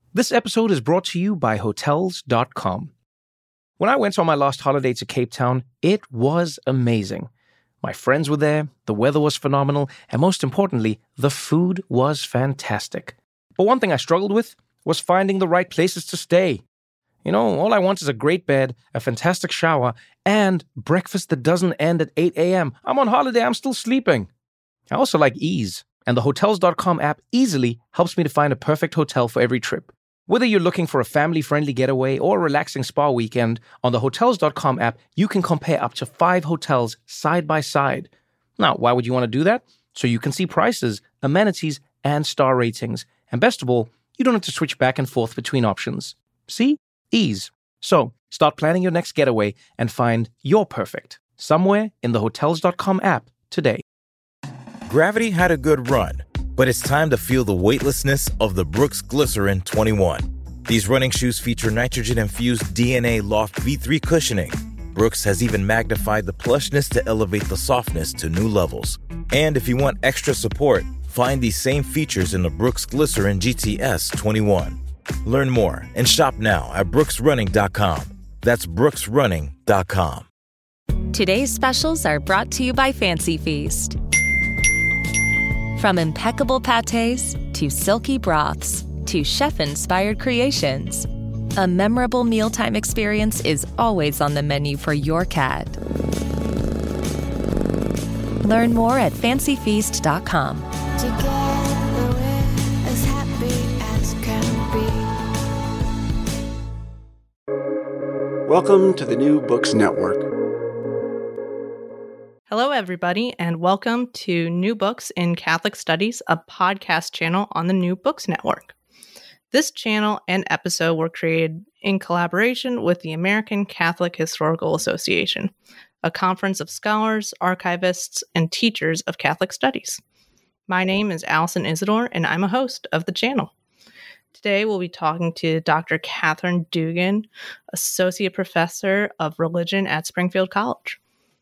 This episode is brought to you by Hotels.com. When I went on my last holiday to Cape Town, it was amazing. My friends were there, the weather was phenomenal, and most importantly, the food was fantastic. But one thing I struggled with was finding the right places to stay. You know, all I want is a great bed, a fantastic shower, and breakfast that doesn't end at 8 a.m. I'm on holiday, I'm still sleeping. I also like ease, and the Hotels.com app easily helps me to find a perfect hotel for every trip. Whether you're looking for a family-friendly getaway or a relaxing spa weekend, on the Hotels.com app, you can compare up to 5 hotels side by side. Now, why would you want to do that? So you can see prices, amenities, and star ratings. And best of all, you don't have to switch back and forth between options. See? Ease. So, start planning your next getaway and find your perfect somewhere in the Hotels.com app today. Gravity had a good run, but it's time to feel the weightlessness of the Brooks Glycerin 21. These running shoes feature nitrogen-infused DNA Loft V3 cushioning. Brooks has even magnified the plushness to elevate the softness to new levels. And if you want extra support, find these same features in the Brooks Glycerin GTS 21. Learn more and shop now at brooksrunning.com. That's brooksrunning.com. Today's specials are brought to you by Fancy Feast. From impeccable pâtés to silky broths to chef-inspired creations, a memorable mealtime experience is always on the menu for your cat. Learn more at fancyfeast.com. Together we're as happy as can be. Welcome to the New Books Network. Hello, everybody, and welcome to New Books in Catholic Studies, a podcast channel on the New Books Network. This channel and episode were created in collaboration with the American Catholic Historical Association, a conference of scholars, archivists, and teachers of Catholic studies. My name is Allison Isidore, and I'm a host of the channel. Today, we'll be talking to Dr. Catherine Dugan, Associate Professor of Religion at Springfield College.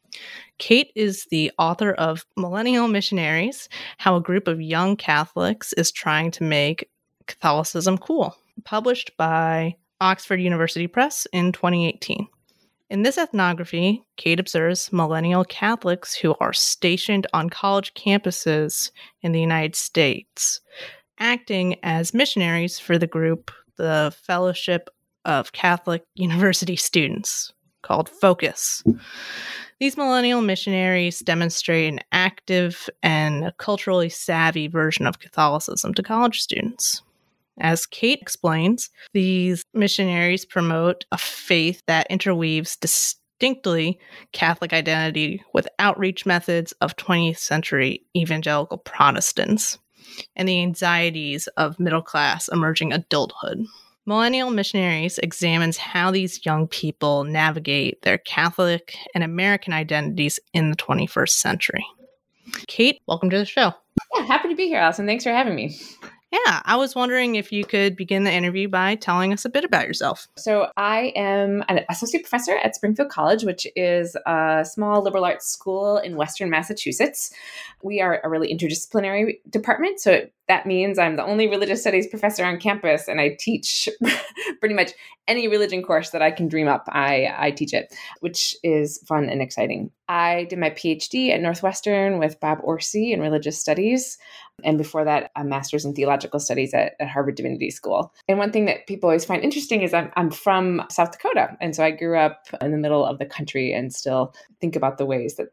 Kate is the author of Millennial Missionaries, How a Group of Young Catholics is Trying to Make Catholicism Cool, published by Oxford University Press in 2018. In this ethnography, Kate observes millennial Catholics who are stationed on college campuses in the United States, acting as missionaries for the group, the Fellowship of Catholic University Students, called FOCUS. These millennial missionaries demonstrate an active and culturally savvy version of Catholicism to college students. As Kate explains, these missionaries promote a faith that interweaves distinctly Catholic identity with outreach methods of 20th century evangelical Protestants and the anxieties of middle-class emerging adulthood. Millennial Missionaries examines how these young people navigate their Catholic and American identities in the 21st century. Kate, welcome to the show. Yeah, happy to be here, Allison. Thanks for having me. Yeah, I was wondering if you could begin the interview by telling us a bit about yourself. So I am an associate professor at Springfield College, which is a small liberal arts school in Western Massachusetts. We are a really interdisciplinary department, so that means I'm the only religious studies professor on campus, and I teach pretty much any religion course that I can dream up. I teach it, which is fun and exciting. I did my PhD at Northwestern with Bob Orsi in religious studies. And before that, a master's in theological studies at Harvard Divinity School. And one thing that people always find interesting is I'm from South Dakota. And so I grew up in the middle of the country and still think about the ways that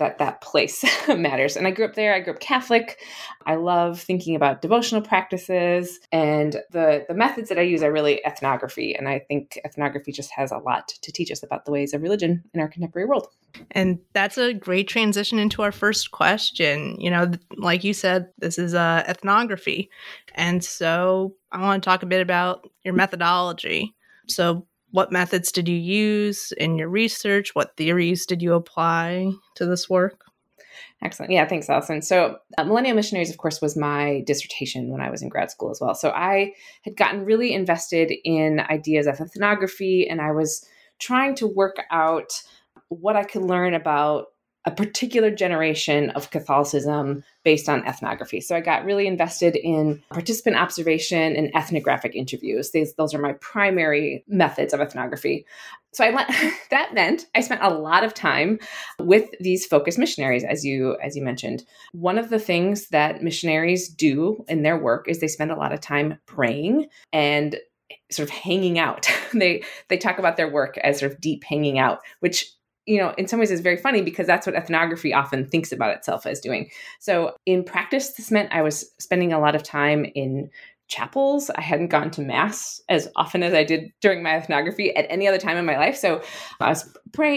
place matters. And I grew up there. I grew up Catholic. I love thinking about devotional practices, and the methods that I use are really ethnography. And I think ethnography just has a lot to teach us about the ways of religion in our contemporary world. And that's a great transition into our first question. You know, like you said, this is ethnography. And so I want to talk a bit about your methodology. So what methods did you use in your research? What theories did you apply to this work? Excellent. Yeah, thanks, Allison. So Millennial Missionaries, of course, was my dissertation when I was in grad school as well. So I had gotten really invested in ideas of ethnography, and I was trying to work out what I could learn about a particular generation of Catholicism based on ethnography. So I got really invested in participant observation and ethnographic interviews. Those are my primary methods of ethnography. So that meant I spent a lot of time with these focused missionaries, as you mentioned. One of the things that missionaries do in their work is they spend a lot of time praying and sort of hanging out. They talk about their work as sort of deep hanging out, which, you know, in some ways is very funny because that's what ethnography often thinks about itself as doing. So in practice, this meant I was spending a lot of time in chapels. I hadn't gone to mass as often as I did during my ethnography at any other time in my life. So I was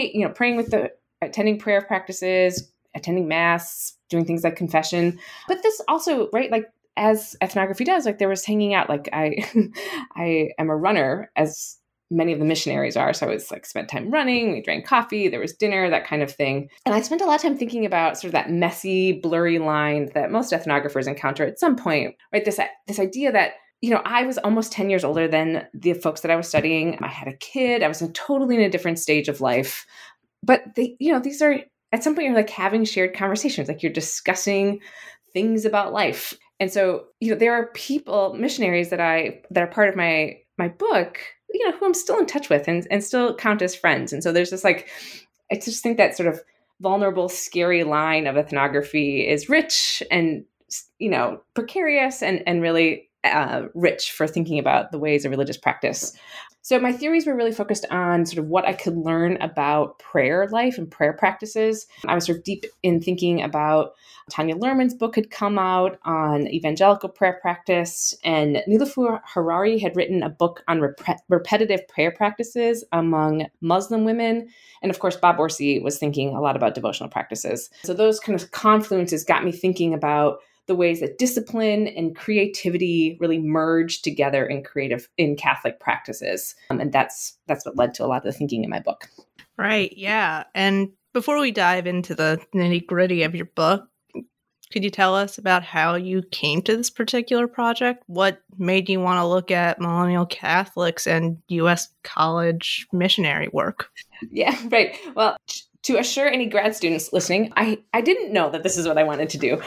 attending prayer practices, attending mass, doing things like confession. But this also, right, like as ethnography does, like there was hanging out. Like I am a runner, as many of the missionaries are. So I was like spent time running, we drank coffee, there was dinner, that kind of thing. And I spent a lot of time thinking about sort of that messy, blurry line that most ethnographers encounter at some point, right? This idea that, you know, I was almost 10 years older than the folks that I was studying. I had a kid. I was totally in a different stage of life. But these are, at some point you're like having shared conversations, like you're discussing things about life. And so, you know, there are people, missionaries that are part of my book, you know, who I'm still in touch with and still count as friends. And so there's this like, I just think that sort of vulnerable, scary line of ethnography is rich and, you know, precarious and really rich for thinking about the ways of religious practice. So my theories were really focused on sort of what I could learn about prayer life and prayer practices. I was sort of deep in thinking about Tanya Luhrmann's book had come out on evangelical prayer practice, and Niloufar Harari had written a book on repetitive prayer practices among Muslim women. And of course, Bob Orsi was thinking a lot about devotional practices. So those kind of confluences got me thinking about the ways that discipline and creativity really merge together in Catholic practices. And that's what led to a lot of the thinking in my book. Right, yeah. And before we dive into the nitty-gritty of your book, could you tell us about how you came to this particular project? What made you want to look at millennial Catholics and U.S. college missionary work? Yeah, right. Well, to assure any grad students listening, I didn't know that this is what I wanted to do.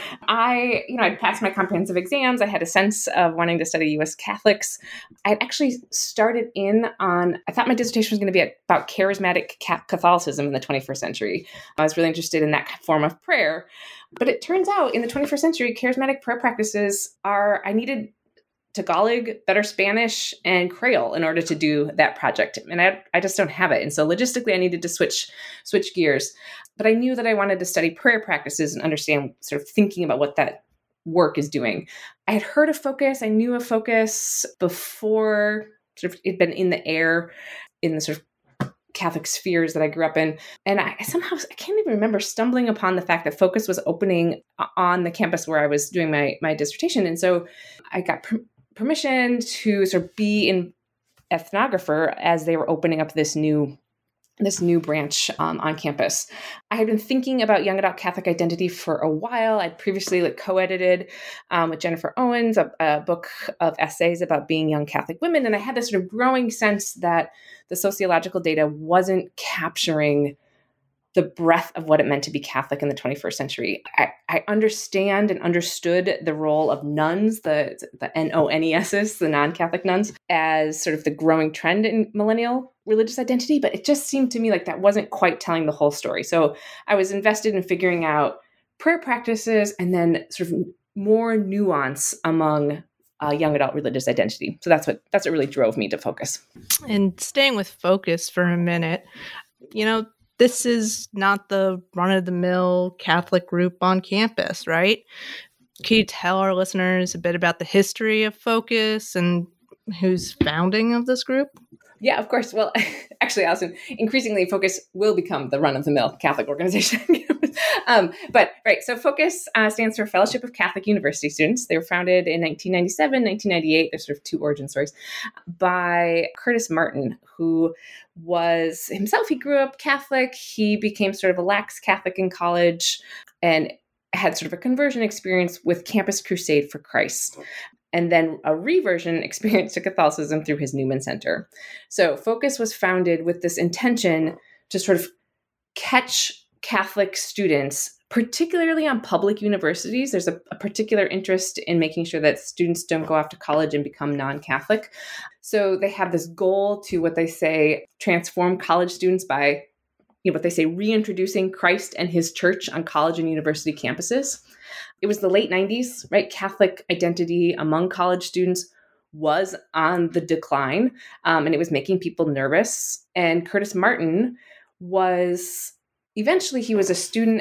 I'd passed my comprehensive exams. I had a sense of wanting to study U.S. Catholics. I actually started I thought my dissertation was going to be about charismatic Catholicism in the 21st century. I was really interested in that form of prayer. But it turns out in the 21st century, charismatic prayer practices I needed Tagalog, better Spanish, and Creole in order to do that project. And I just don't have it. And so logistically, I needed to switch gears. But I knew that I wanted to study prayer practices and understand sort of thinking about what that work is doing. I had heard of Focus. I knew of Focus before sort of it'd been in the air in the sort of Catholic spheres that I grew up in. And I can't even remember stumbling upon the fact that Focus was opening on the campus where I was doing my dissertation. And so I got permission to sort of be an ethnographer as they were opening up this new branch on campus. I had been thinking about young adult Catholic identity for a while. I'd previously co-edited with Jennifer Owens a book of essays about being young Catholic women. And I had this sort of growing sense that the sociological data wasn't capturing the breadth of what it meant to be Catholic in the 21st century. I understand and understood the role of nuns, the NONESs, the non-Catholic nuns, as sort of the growing trend in millennial religious identity, but it just seemed to me like that wasn't quite telling the whole story. So I was invested in figuring out prayer practices and then sort of more nuance among young adult religious identity. So that's what really drove me to Focus. And staying with Focus for a minute, this is not the run-of-the-mill Catholic group on campus, right? Can you tell our listeners a bit about the history of Focus and who's founding of this group? Yeah, of course. Well, actually, Allison, increasingly Focus will become the run-of-the-mill Catholic organization. So Focus stands for Fellowship of Catholic University Students. They were founded in 1997, 1998. There's sort of two origin stories by Curtis Martin, who was himself, he grew up Catholic. He became sort of a lax Catholic in college and had sort of a conversion experience with Campus Crusade for Christ, and then a reversion experience to Catholicism through his Newman Center. So Focus was founded with this intention to sort of catch Catholic students, particularly on public universities. There's a particular interest in making sure that students don't go off to college and become non-Catholic. So they have this goal to, what they say, transform college students by, what they say, reintroducing Christ and his church on college and university campuses. It was the late 90s, right? Catholic identity among college students was on the decline, and it was making people nervous. And Curtis Martin was he was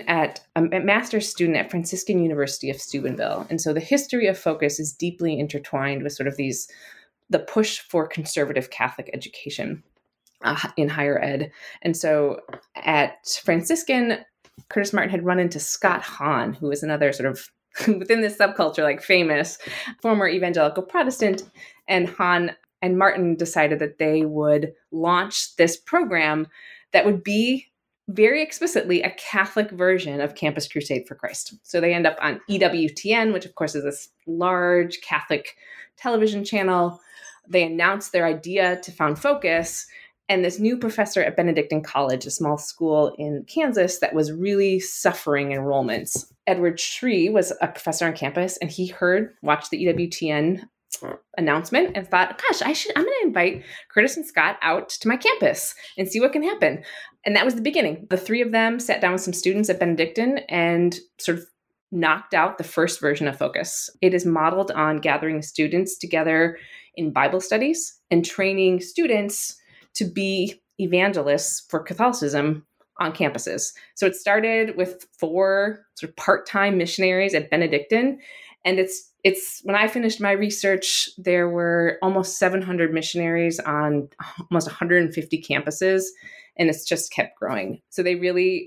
a master's student at Franciscan University of Steubenville. And so the history of Focus is deeply intertwined with sort of the push for conservative Catholic education in higher ed. And so at Franciscan, Curtis Martin had run into Scott Hahn, who was another sort of within this subculture, like famous former evangelical Protestant. And Hahn and Martin decided that they would launch this program that would be very explicitly a Catholic version of Campus Crusade for Christ. So they end up on EWTN, which of course is this large Catholic television channel. They announced their idea to found Focus. And this new professor at Benedictine College, a small school in Kansas that was really suffering enrollments, Edward Shree, was a professor on campus, and he watched the EWTN announcement and thought, gosh, I'm going to invite Curtis and Scott out to my campus and see what can happen. And that was the beginning. The three of them sat down with some students at Benedictine and sort of knocked out the first version of Focus. It is modeled on gathering students together in Bible studies and training students to be evangelists for Catholicism on campuses. So it started with 4 sort of part-time missionaries at Benedictine. And it's when I finished my research, there were almost 700 missionaries on almost 150 campuses, and it's just kept growing. So they really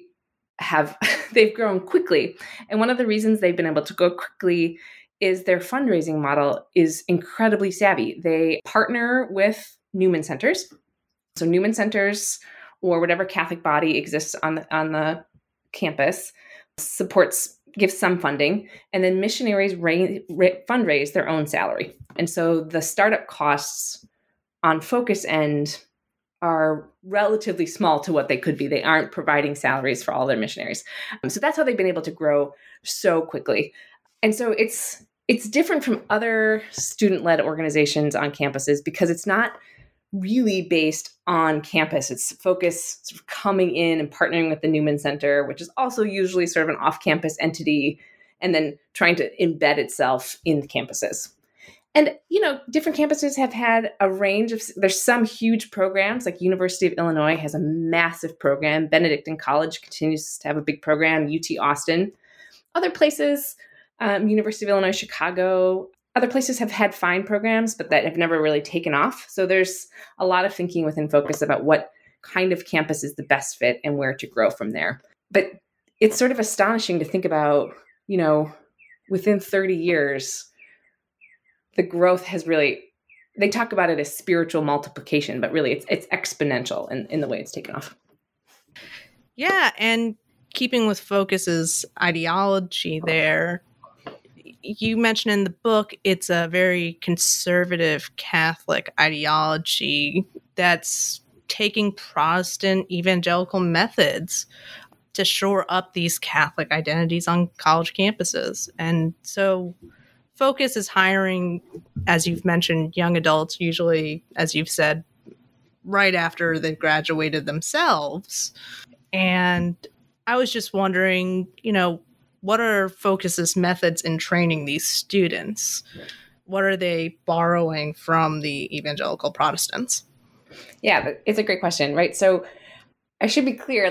they've grown quickly. And one of the reasons they've been able to go quickly is their fundraising model is incredibly savvy. They partner with Newman Centers. So Newman Centers, or whatever Catholic body exists on the campus, gives some funding, and then missionaries fundraise their own salary. And so the startup costs on Focus end are relatively small to what they could be. They aren't providing salaries for all their missionaries. So that's how they've been able to grow so quickly. And so it's different from other student-led organizations on campuses because it's not really based on campus. It's Focus sort of coming in and partnering with the Newman Center, which is also usually sort of an off-campus entity, and then trying to embed itself in the campuses. And, different campuses have had a range there's some huge programs, like University of Illinois has a massive program. Benedictine College continues to have a big program, UT Austin. Other places, University of Illinois, Chicago, other places have had fine programs, but that have never really taken off. So there's a lot of thinking within Focus about what kind of campus is the best fit and where to grow from there. But it's sort of astonishing to think about, within 30 years, the growth has really, they talk about it as spiritual multiplication, but really it's exponential in the way it's taken off. Yeah, and keeping with Focus's ideology there, you mentioned in the book, it's a very conservative Catholic ideology that's taking Protestant evangelical methods to shore up these Catholic identities on college campuses. And so Focus is hiring, as you've mentioned, young adults, usually, as you've said, right after they've graduated themselves. And I was just wondering, what are Focus's methods in training these students? What are they borrowing from the evangelical Protestants? Yeah, it's a great question, right? So I should be clear,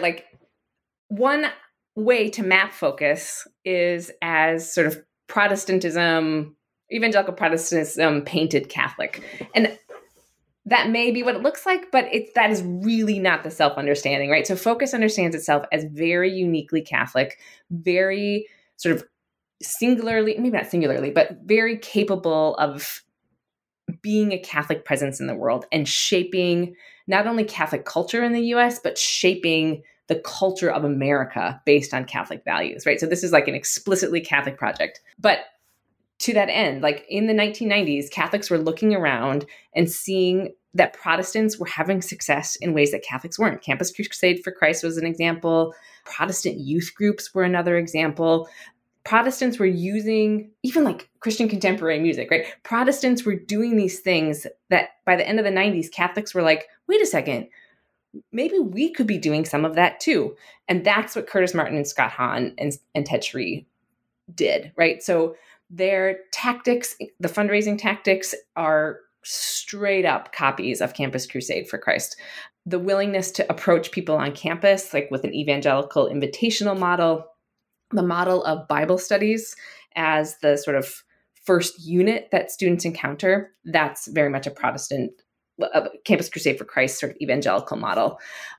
one way to map Focus is as sort of Protestantism, evangelical Protestantism painted Catholic. And that may be what it looks like, but that is really not the self-understanding, right? So Focus understands itself as very uniquely Catholic, very sort of singularly, maybe not singularly, but very capable of being a Catholic presence in the world and shaping not only Catholic culture in the US, but shaping the culture of America based on Catholic values, right? So this is like an explicitly Catholic project. But to that end, in the 1990s, Catholics were looking around and seeing that Protestants were having success in ways that Catholics weren't. Campus Crusade for Christ was an example. Protestant youth groups were another example. Protestants were using even like Christian contemporary music, right? Protestants were doing these things that by the end of the 90s, Catholics were like, wait a second, maybe we could be doing some of that too. And that's what Curtis Martin and Scott Hahn and Ted Shree did, right? So their tactics, the fundraising tactics, are straight up copies of Campus Crusade for Christ. The willingness to approach people on campus, like with an evangelical invitational model, the model of Bible studies as the sort of first unit that students encounter, that's very much a Protestant Campus Crusade for Christ sort of evangelical model.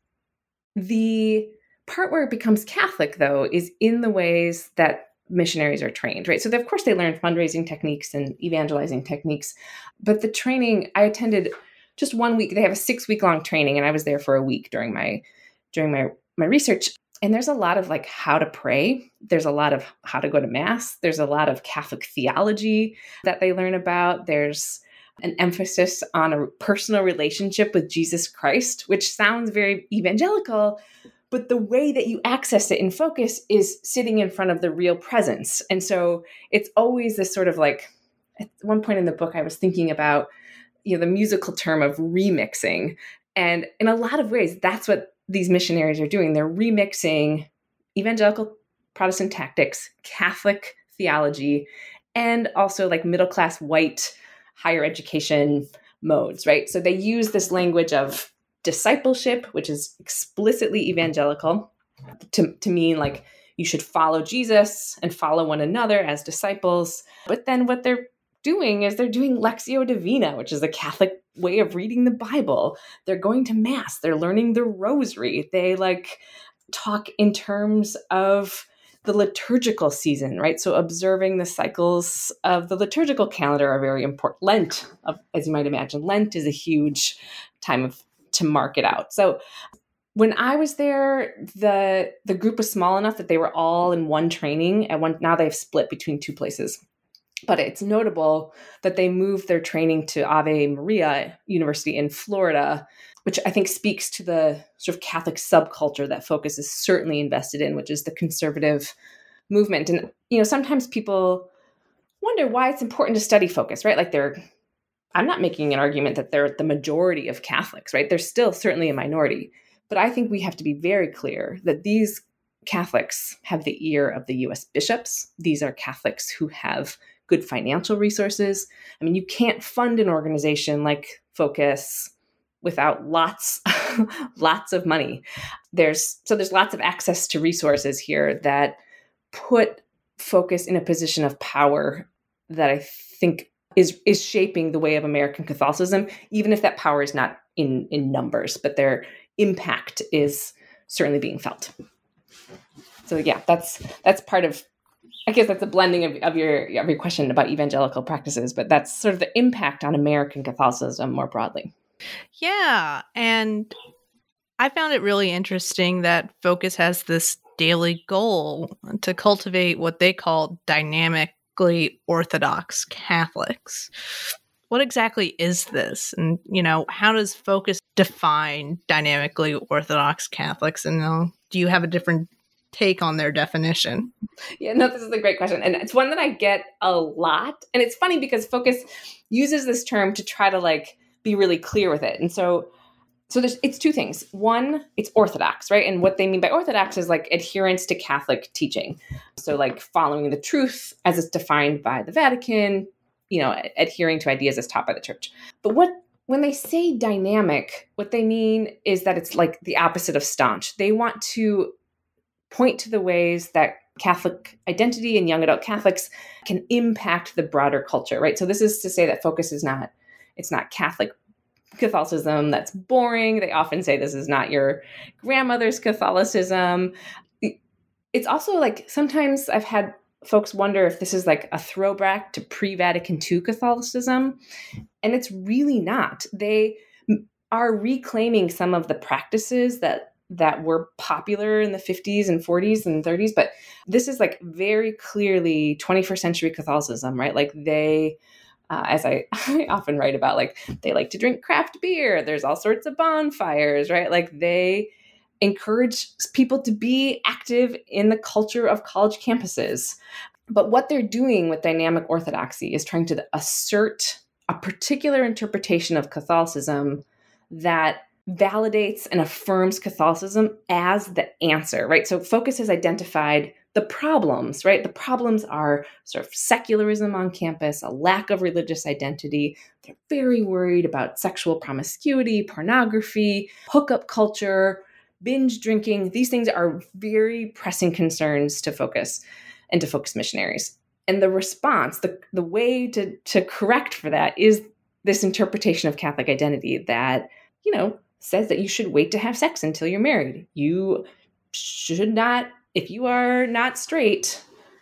The part where it becomes Catholic, though, is in the ways that missionaries are trained, right? So of course they learn fundraising techniques and evangelizing techniques, but the training, I attended just 1 week. They have a 6-week long training, and I was there for a week during my research. And there's a lot of like how to pray. There's a lot of how to go to mass. There's a lot of Catholic theology that they learn about. There's an emphasis on a personal relationship with Jesus Christ, which sounds very evangelical, but the way that you access it in Focus is sitting in front of the real presence. And so it's always this sort of like, at one point in the book, I was thinking about, the musical term of remixing. And in a lot of ways, that's what these missionaries are doing. They're remixing evangelical Protestant tactics, Catholic theology, and also like middle-class white higher education modes, right? So they use this language of discipleship, which is explicitly evangelical, to mean like you should follow Jesus and follow one another as disciples. But then what they're doing is they're doing Lectio Divina, which is a Catholic way of reading the Bible. They're going to mass. They're learning the rosary. They like talk in terms of the liturgical season, right? So observing the cycles of the liturgical calendar are very important. Lent, as you might imagine, Lent is a huge time to mark it out. So when I was there, the group was small enough that they were all in one training. Now they've split between 2 places. But it's notable that they moved their training to Ave Maria University in Florida, which I think speaks to the sort of Catholic subculture that Focus is certainly invested in, which is the conservative movement. And, sometimes people wonder why it's important to study Focus, right? Like I'm not making an argument that they're the majority of Catholics, right? They're still certainly a minority. But I think we have to be very clear that these Catholics have the ear of the U.S. bishops. These are Catholics who have good financial resources. I mean, you can't fund an organization like Focus without lots of money. There's lots of access to resources here that put Focus in a position of power that I think is shaping the way of American Catholicism, even if that power is not in numbers, but their impact is certainly being felt. So yeah, that's part of, I guess that's a blending of your question about evangelical practices, but that's sort of the impact on American Catholicism more broadly. Yeah, and I found it really interesting that Focus has this daily goal to cultivate what they call dynamically Orthodox Catholics. What exactly is this? And, how does Focus define dynamically Orthodox Catholics? And do you have a different take on their definition? Yeah, no, this is a great question. And it's one that I get a lot. And it's funny because Focus uses this term to try to like be really clear with it. And so it's 2 things. One, it's Orthodox, right? And what they mean by Orthodox is like adherence to Catholic teaching. So like following the truth as it's defined by the Vatican, adhering to ideas as taught by the church. But when they say dynamic, what they mean is that it's like the opposite of staunch. They want to point to the ways that Catholic identity and young adult Catholics can impact the broader culture, right? So this is to say that Focus is not Catholic Catholicism that's boring. They often say this is not your grandmother's Catholicism. It's also like sometimes I've had folks wonder if this is like a throwback to pre-Vatican II Catholicism, and it's really not. They are reclaiming some of the practices that were popular in the 50s and 40s and 30s, but this is like very clearly 21st century Catholicism, right? Like they, as I often write about, like they like to drink craft beer. There's all sorts of bonfires, right? Like they encourage people to be active in the culture of college campuses. But what they're doing with dynamic orthodoxy is trying to assert a particular interpretation of Catholicism that validates and affirms Catholicism as the answer, right? So Focus has identified the problems, right? The problems are sort of secularism on campus, a lack of religious identity. They're very worried about sexual promiscuity, pornography, hookup culture, binge drinking. These things are very pressing concerns to Focus and to Focus missionaries. And the response, the way to correct for that is this interpretation of Catholic identity that, says that you should wait to have sex until you're married. You should not, if you are not straight,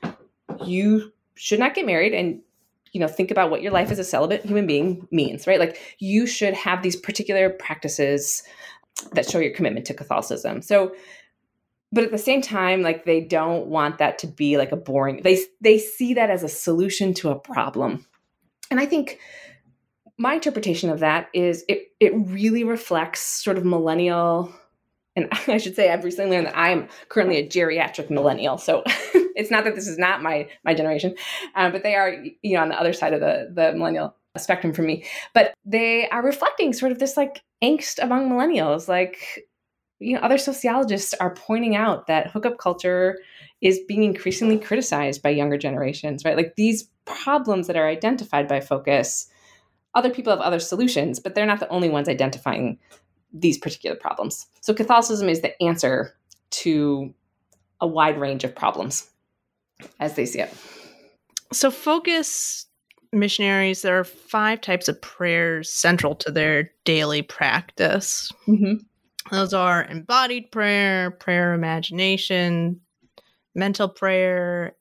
you should not get married and, think about what your life as a celibate human being means, right? Like you should have these particular practices that show your commitment to Catholicism. So, but at the same time, like they don't want that to be like a boring, they see that as a solution to a problem. And I think my interpretation of that is it really reflects sort of millennial, and I should say I've recently learned that I'm currently a geriatric millennial. So it's not that this is not my generation, but they are, on the other side of the millennial spectrum for me. But they are reflecting sort of this like angst among millennials. Like, other sociologists are pointing out that hookup culture is being increasingly criticized by younger generations, right? Like these problems that are identified by Focus, other people have other solutions, but they're not the only ones identifying these particular problems. So Catholicism is the answer to a wide range of problems as they see it. So Focus missionaries, there are 5 types of prayers central to their daily practice. Mm-hmm. Those are embodied prayer, prayer imagination, mental prayer,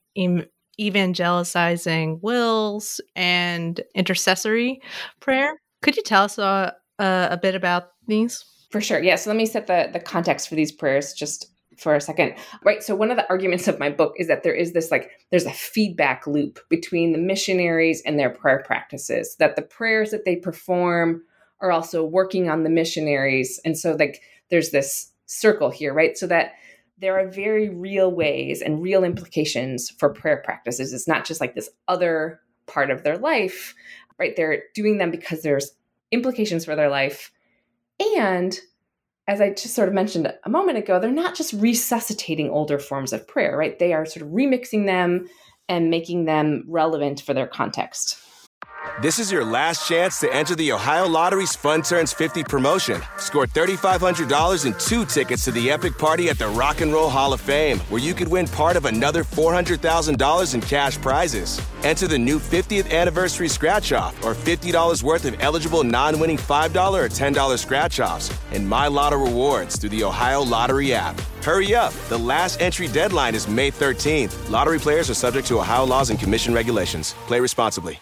evangelizing wills, and intercessory prayer. Could you tell us a bit about these? For sure. Yeah. So let me set the context for these prayers just for a second. Right. So one of the arguments of my book is that there is this there's a feedback loop between the missionaries and their prayer practices, that the prayers that they perform are also working on the missionaries. And so there's this circle here, right? So that there are very real ways and real implications for prayer practices. It's not just like this other part of their life, right? They're doing them because there's implications for their life. And as I just sort of mentioned a moment ago, they're not just resuscitating older forms of prayer, right? They are sort of remixing them and making them relevant for their context. This is your last chance to enter the Ohio Lottery's Fun Turns 50 promotion. Score $3,500 and 2 tickets to the epic party at the Rock and Roll Hall of Fame, where you could win part of another $400,000 in cash prizes. Enter the new 50th anniversary scratch-off or $50 worth of eligible non-winning $5 or $10 scratch-offs and My Lotto rewards through the Ohio Lottery app. Hurry up. The last entry deadline is May 13th. Lottery players are subject to Ohio laws and commission regulations. Play responsibly.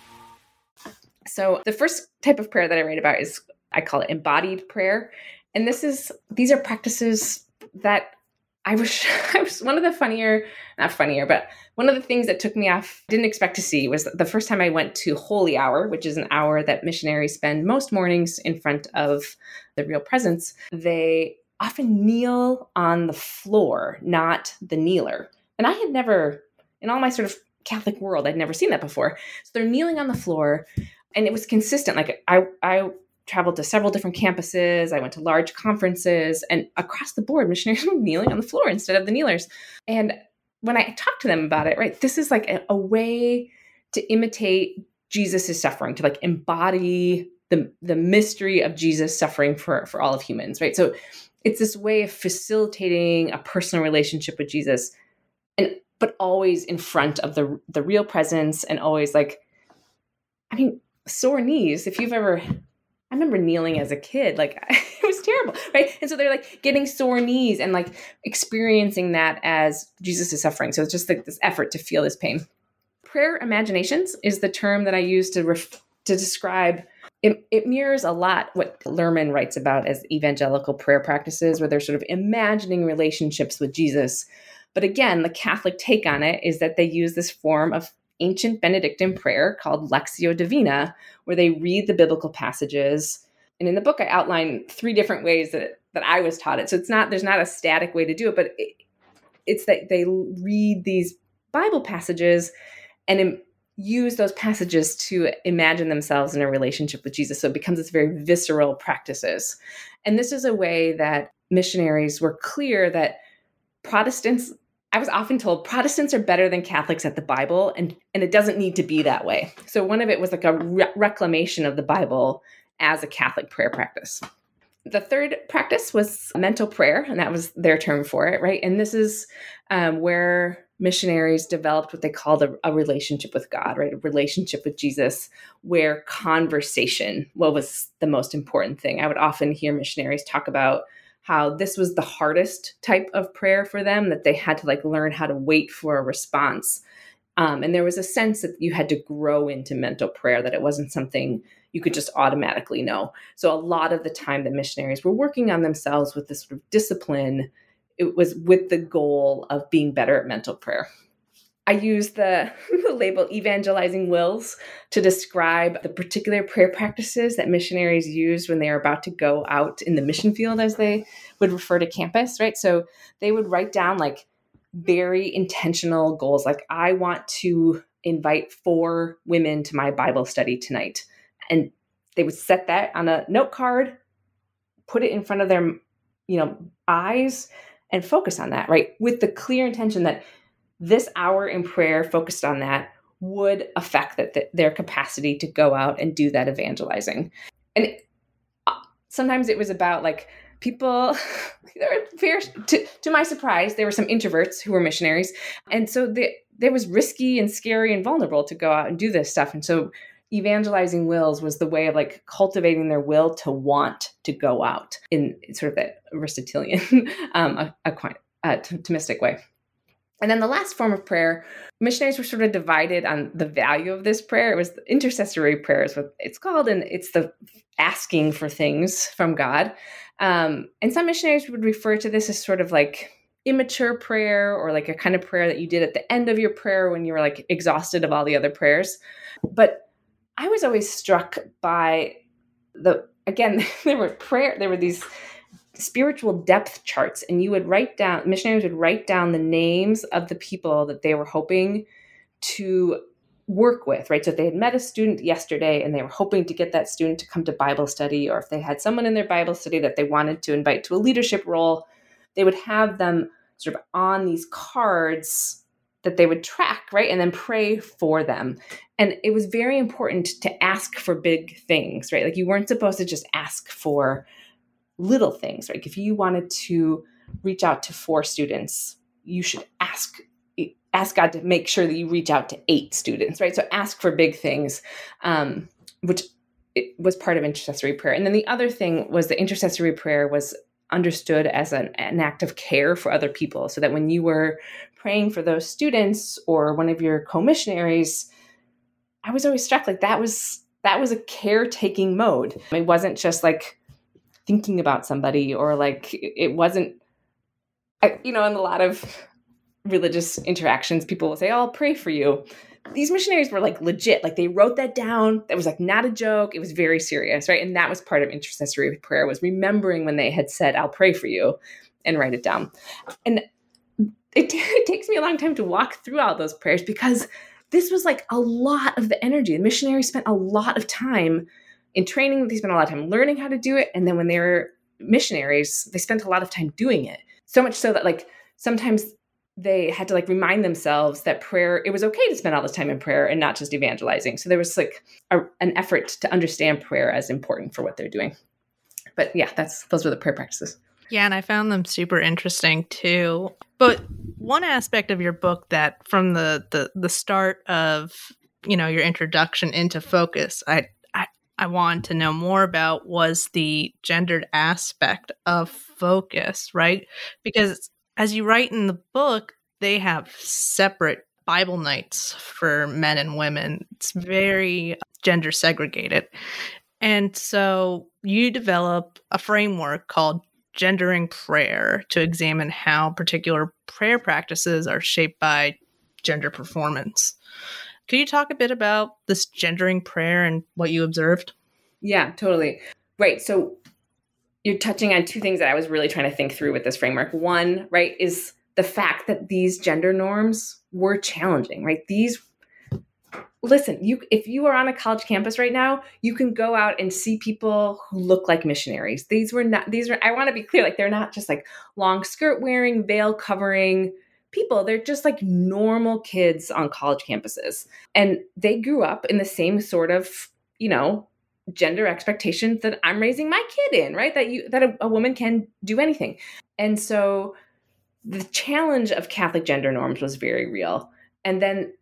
So the first type of prayer that I write about is, I call it embodied prayer. And these are practices that I was one of the one of the things that took me off, didn't expect to see, was the first time I went to Holy Hour, which is an hour that missionaries spend most mornings in front of the real presence. They often kneel on the floor, not the kneeler. And I had never, in all my sort of Catholic world, I'd never seen that before. So they're kneeling on the floor. And it was consistent. Like I traveled to several different campuses. I went to large conferences, and across the board, missionaries were kneeling on the floor instead of the kneelers. And when I talked to them about it, right, this is like a way to imitate Jesus' suffering, to like embody the mystery of Jesus suffering for all of humans, right? So it's this way of facilitating a personal relationship with Jesus, but always in front of the real presence, and always sore knees. If you've ever, I remember kneeling as a kid, it was terrible, right? And so they're getting sore knees and experiencing that as Jesus is suffering. So it's just this effort to feel this pain. Prayer imaginations is the term that I use to describe. It mirrors a lot what Lerman writes about as evangelical prayer practices, where they're sort of imagining relationships with Jesus. But again, the Catholic take on it is that they use this form of ancient Benedictine prayer called Lectio Divina, where they read the biblical passages. And in the book, I outline 3 different ways that that I was taught it. So there's not a static way to do it, but it's that they read these Bible passages and use those passages to imagine themselves in a relationship with Jesus. So it becomes this very visceral practices. And this is a way that missionaries were clear that Protestants, I was often told Protestants are better than Catholics at the Bible, and it doesn't need to be that way. So one of it was like a reclamation of the Bible as a Catholic prayer practice. The third practice was mental prayer, and that was their term for it, right? And this is where missionaries developed what they called a relationship with God, right? A relationship with Jesus, where conversation was the most important thing. I would often hear missionaries talk about how this was the hardest type of prayer for them, that they had to like learn how to wait for a response. And there was a sense that you had to grow into mental prayer, that it wasn't something you could just automatically know. So a lot of the time the missionaries were working on themselves with this sort of discipline. It was with the goal of being better at mental prayer. I use the label evangelizing wills to describe the particular prayer practices that missionaries used when they are about to go out in the mission field, as they would refer to campus, right? So they would write down like very intentional goals, like I want to invite 4 women to my Bible study tonight. And they would set that on a note card, put it in front of their, eyes, and focus on that, right? With the clear intention that this hour in prayer focused on that would affect their capacity to go out and do that evangelizing. And sometimes it was about like people, to my surprise, there were some introverts who were missionaries. And so there was risky and scary and vulnerable to go out and do this stuff. And so evangelizing wills was the way of like cultivating their will to want to go out in sort of that Aristotelian, Thomistic way. And then the last form of prayer, missionaries were sort of divided on the value of this prayer. It was the intercessory prayer is what it's called, and it's the asking for things from God. And some missionaries would refer to this as sort of like immature prayer, or like a kind of prayer that you did at the end of your prayer when you were like exhausted of all the other prayers. But I was always struck by there were these spiritual depth charts, and missionaries would write down the names of the people that they were hoping to work with, right? So if they had met a student yesterday and they were hoping to get that student to come to Bible study, or if they had someone in their Bible study that they wanted to invite to a leadership role, they would have them sort of on these cards that they would track, right? And then pray for them. And it was very important to ask for big things, right? Like you weren't supposed to just ask for little things, right? If you wanted to reach out to 4 students, you should ask God to make sure that you reach out to 8 students, right? So ask for big things, which it was part of intercessory prayer. And then the other thing was the intercessory prayer was understood as an act of care for other people, so that when you were praying for those students or one of your co-missionaries, I was always struck like that was a caretaking mode. It wasn't just like thinking about somebody, or like it wasn't, in a lot of religious interactions, people will say, oh, I'll pray for you. These missionaries were like legit, like they wrote that down. That was like not a joke. It was very serious, right? And that was part of intercessory prayer, was remembering when they had said, I'll pray for you, and write it down. And it takes me a long time to walk through all those prayers, because this was like a lot of the energy. The missionaries spent a lot of time in training. They spent a lot of time learning how to do it. And then when they were missionaries, they spent a lot of time doing it. So much so that like sometimes they had to like remind themselves that prayer, it was okay to spend all this time in prayer and not just evangelizing. So there was like an effort to understand prayer as important for what they're doing. But yeah, those were the prayer practices. Yeah, and I found them super interesting too. But one aspect of your book that from the start of, your introduction into focus, I wanted to know more about was the gendered aspect of focus, right? Because as you write in the book, they have separate Bible nights for men and women. It's very gender segregated. And so you develop a framework called Gendering Prayer to examine how particular prayer practices are shaped by gender performance. Could you talk a bit about this gendering prayer and what you observed? Yeah, totally. Right. So you're touching on two things that I was really trying to think through with this framework. One, right, is the fact that these gender norms were challenging, right? Listen, if you are on a college campus right now, you can go out and see people who look like missionaries. I want to be clear, like they're not just like long skirt wearing, veil covering people. They're just like normal kids on college campuses. And they grew up in the same sort of, gender expectations that I'm raising my kid in, right? That a woman can do anything. And so the challenge of Catholic gender norms was very real. And then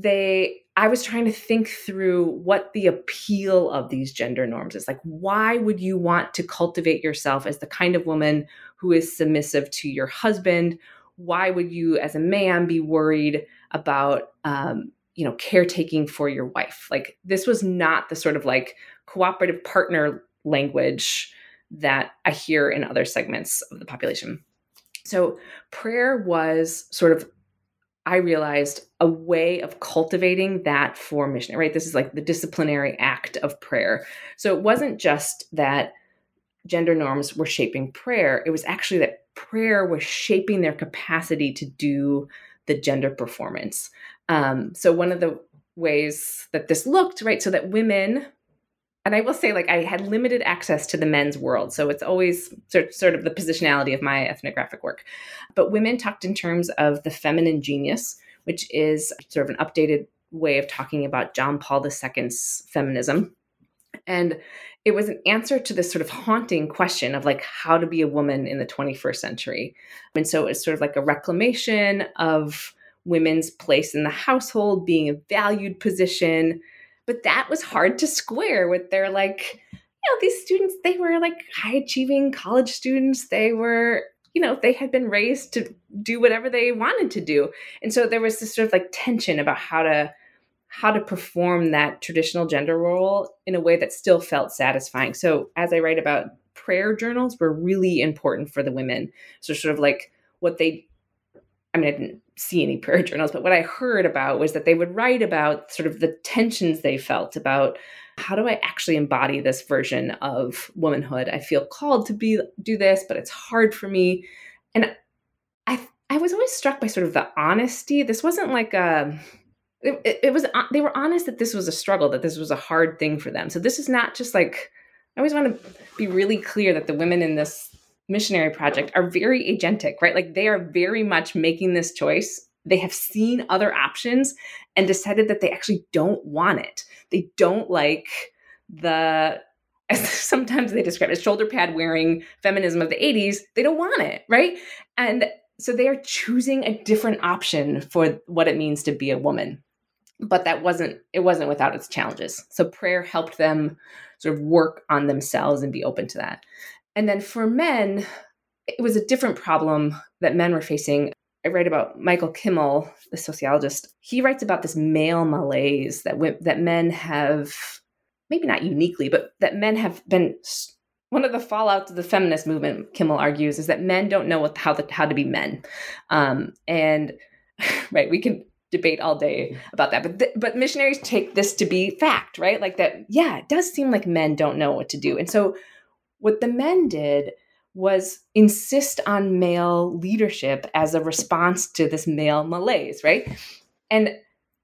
I was trying to think through what the appeal of these gender norms is. Like, why would you want to cultivate yourself as the kind of woman who is submissive to your husband? Why would you, as a man, be worried about, caretaking for your wife? Like, this was not the sort of like cooperative partner language that I hear in other segments of the population. So prayer was sort of, I realized, a way of cultivating that for missionary, right? This is like the disciplinary act of prayer. So it wasn't just that gender norms were shaping prayer. It was actually that prayer was shaping their capacity to do the gender performance. So one of the ways that this looked, right, so that women, and I will say, like, I had limited access to the men's world. So it's always sort of the positionality of my ethnographic work. But women talked in terms of the feminine genius, which is sort of an updated way of talking about John Paul II's feminism. And it was an answer to this sort of haunting question of like how to be a woman in the 21st century. And so it's sort of like a reclamation of women's place in the household, being a valued position. But that was hard to square with their like, these students, they were like high achieving college students. They were, they had been raised to do whatever they wanted to do. And so there was this sort of like tension about how to perform that traditional gender role in a way that still felt satisfying. So as I write about, prayer journals were really important for the women. So sort of like I didn't see any prayer journals, but what I heard about was that they would write about sort of the tensions they felt about how do I actually embody this version of womanhood? I feel called to do this, but it's hard for me. And I was always struck by sort of the honesty. This wasn't like they were honest that this was a struggle, that this was a hard thing for them. So this is not just like, I always want to be really clear that the women in this missionary project are very agentic, right? Like they are very much making this choice. They have seen other options and decided that they actually don't want it. They don't like sometimes they describe it as shoulder pad wearing feminism of the 80s. They don't want it, right? And so they are choosing a different option for what it means to be a woman. But it wasn't without its challenges. So prayer helped them sort of work on themselves and be open to that. And then for men, it was a different problem that men were facing. I write about Michael Kimmel, the sociologist. He writes about this male malaise that men have, maybe not uniquely, but that men have been. One of the fallouts of the feminist movement, Kimmel argues, is that men don't know how to be men. And right, we can debate all day about that. But missionaries take this to be fact, right? Like that, yeah, it does seem like men don't know what to do. And so what the men did was insist on male leadership as a response to this male malaise, right? And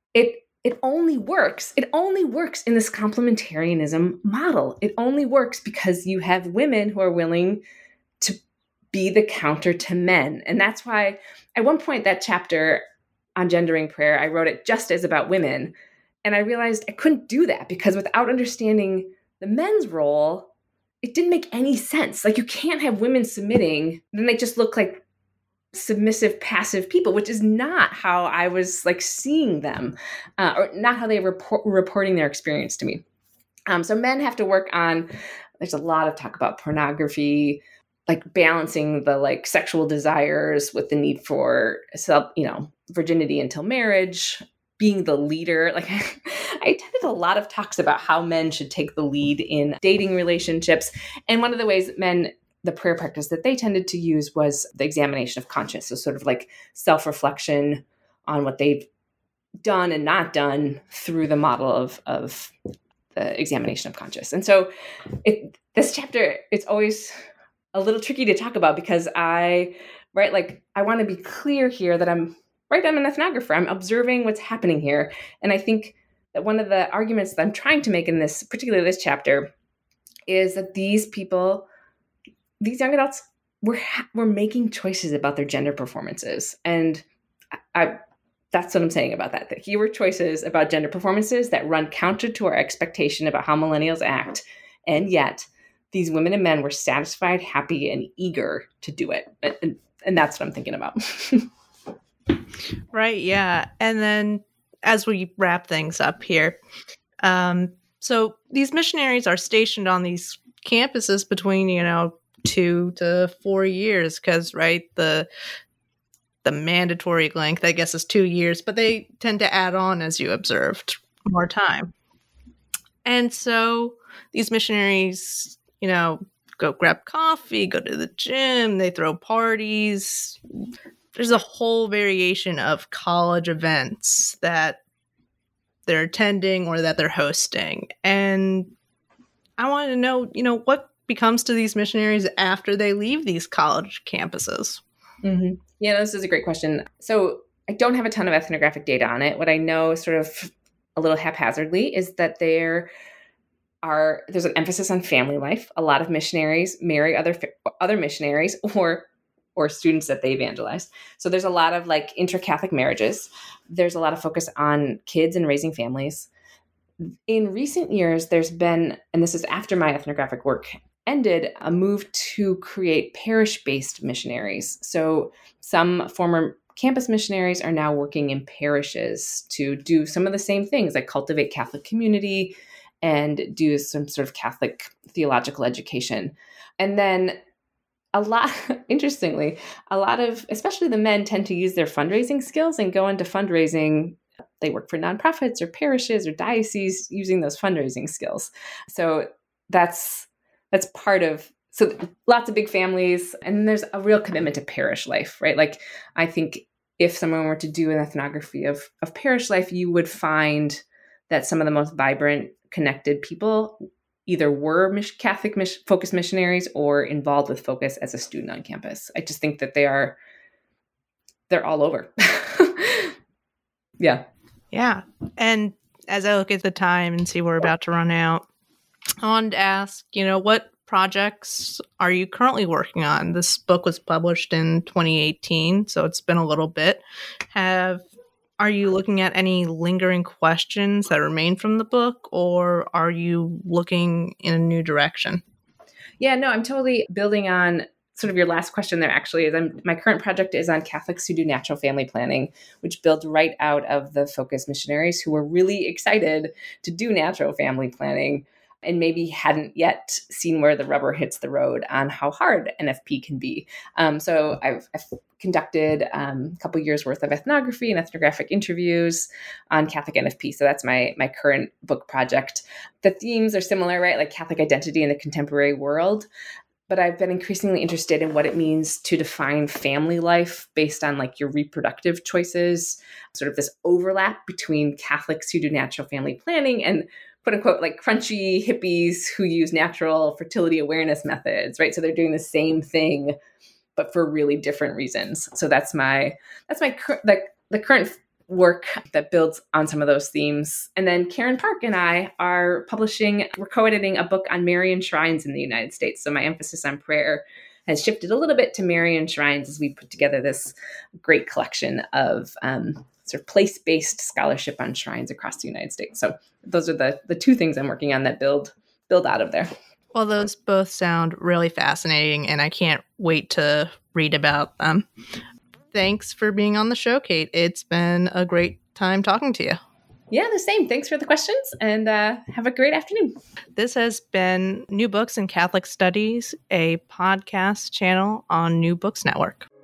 it only works. It only works in this complementarianism model. It only works because you have women who are willing to be the counter to men. And that's why at one point that chapter on gendering prayer, I wrote it just as about women. And I realized I couldn't do that because without understanding the men's role, it didn't make any sense. Like you can't have women submitting, then they just look like submissive, passive people, which is not how I was like seeing them, or not how they were reporting their experience to me. So men have to work on, there's a lot of talk about pornography, like balancing the like sexual desires with the need for virginity until marriage, being the leader. Like I attended a lot of talks about how men should take the lead in dating relationships. And one of the ways that the prayer practice that they tended to use was the examination of conscience. So sort of like self-reflection on what they've done and not done through the model of the examination of conscience. And so this chapter, it's always a little tricky to talk about because I want to be clear here that I'm an ethnographer. I'm observing what's happening here. And I think that one of the arguments that I'm trying to make in this, particularly this chapter, is that these people, these young adults, were making choices about their gender performances. And that's what I'm saying about that here were choices about gender performances that run counter to our expectation about how millennials act. And yet these women and men were satisfied, happy, and eager to do it. And that's what I'm thinking about. Right. Yeah. And then as we wrap things up here, so these missionaries are stationed on these campuses between, 2 to 4 years because, right, the mandatory length, I guess, is 2 years, but they tend to add on, as you observed, more time. And so these missionaries, go grab coffee, go to the gym, they throw parties. There's a whole variation of college events that they're attending or that they're hosting. And I wanted to know, what becomes to these missionaries after they leave these college campuses? Mm-hmm. Yeah, this is a great question. So I don't have a ton of ethnographic data on it. What I know sort of a little haphazardly is that there's an emphasis on family life. A lot of missionaries marry other missionaries or students that they evangelized. So there's a lot of like inter-Catholic marriages. There's a lot of focus on kids and raising families. In recent years, there's been, and this is after my ethnographic work ended, a move to create parish-based missionaries. So some former campus missionaries are now working in parishes to do some of the same things, like cultivate Catholic community and do some sort of Catholic theological education. And then interestingly, a lot of, especially the men, tend to use their fundraising skills and go into fundraising. They work for nonprofits or parishes or dioceses using those fundraising skills. So that's part of, so lots of big families, and there's a real commitment to parish life, right? Like, I think if someone were to do an ethnography of parish life, you would find that some of the most vibrant, connected people either were Catholic focused missionaries or involved with Focus as a student on campus. I just think that they're all over. Yeah. Yeah. And as I look at the time and see we're about to run out, I wanted to ask, what projects are you currently working on? This book was published in 2018, so it's been a little bit. Are you looking at any lingering questions that remain from the book, or are you looking in a new direction? Yeah, no, I'm totally building on sort of your last question there, actually. My current project is on Catholics who do natural family planning, which builds right out of the Focus missionaries who were really excited to do natural family planning and maybe hadn't yet seen where the rubber hits the road on how hard NFP can be. So I've conducted a couple years worth of ethnography and ethnographic interviews on Catholic NFP. So that's my current book project. The themes are similar, right? Like Catholic identity in the contemporary world. But I've been increasingly interested in what it means to define family life based on like your reproductive choices, sort of this overlap between Catholics who do natural family planning and quote unquote, like crunchy hippies who use natural fertility awareness methods, right? So they're doing the same thing, but for really different reasons. So that's the current work that builds on some of those themes. And then Karen Park and I we're co-editing a book on Marian shrines in the United States. So my emphasis on prayer has shifted a little bit to Marian shrines as we put together this great collection of sort of place-based scholarship on shrines across the United States. So those are the two things I'm working on that build out of there. Well, those both sound really fascinating, and I can't wait to read about them. Thanks for being on the show, Kate. It's been a great time talking to you. Yeah, the same. Thanks for the questions, and have a great afternoon. This has been New Books in Catholic Studies, a podcast channel on New Books Network.